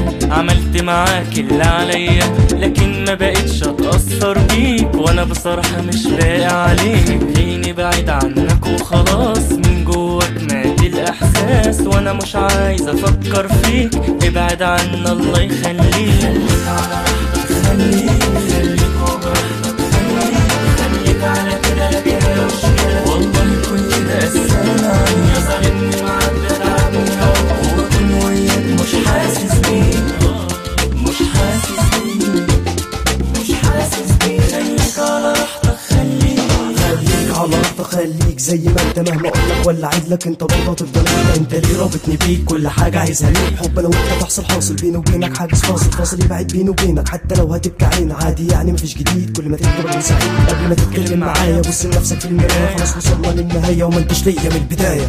عملت معاك اللي عليا، لكن ما بقتش اتأثر بيك، وانا بصراحة مش باقي عليك. ليني بعيد عنك وخلاص، من جواك مات الاحساس، وانا مش عايز افكر فيك. ابعد عنا الله يخليك. خليك على راحتك، خليك وبراحتك، خليك على كده لكن انا مش كده. والله كل ده اسهل عليا، يا ظالمني معاك بتعبني واكون وياك مش حاسس بيك، مش حاسس بيك، مش حاسس بيك. خليك على راحتك، خليك على راحتك، خليك زي ما انت، مهما اقولك ولا اعيدلك انت برضه هتفضل انت ليه رابطني بيك، كل حاجه عايزها ليك. حب انا وانت تحصل حاصل بيني وبينك، حاجز فاصل يبعد بيني وبينك، حتى لو هتبكي عين عادي يعني مفيش جديد. كل ما تكبر من سعيد قبل ما تتكلم معايا، بص لنفسك في المرايه، خلاص وصلنا للنهايه وما انتش ليا من البدايه.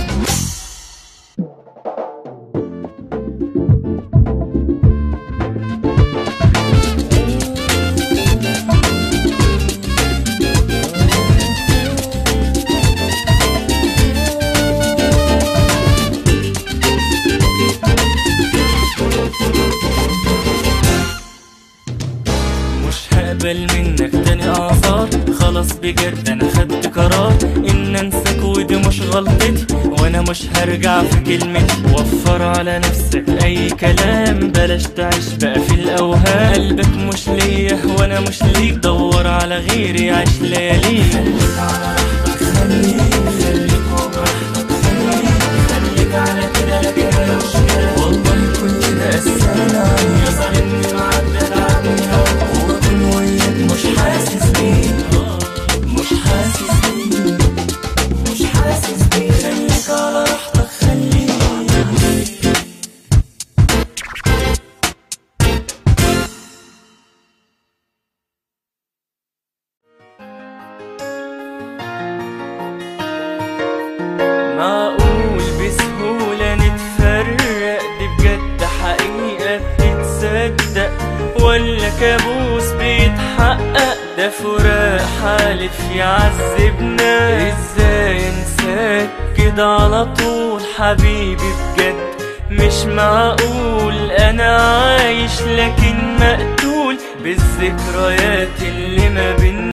هقبل منك تاني اعذار، خلاص بجد انا خدت قرار ان انساك، ودي مش غلطتي، وانا مش هرجع في كلمتي. وفر على نفسك اي كلام، بلاش تعيش بقى في الاوهام. قلبك مش ليا وانا مش ليك، دور على غيري عيش لياليك. خليك على راحتك، خليك وبراحتك، خليك على كده لكن انا مش كده. والله كل ده اسهل عليا، يا ظالمني معاك بتعبني واكون وياك مش حاسس بيك، مش حاسس بيك، مش حاسس بيك. خليك على راحتك، خليك. معقول بسهولة نتفرق؟ دي بجد حقيقة بتتصدق ولا كابوس بيتحقق؟ ده فراق حالف يعذبنا، ازاي انساك كده على طول حبيبي؟ بجد مش معقول، انا عايش لكن مقتول بالذكريات اللي ما بينا.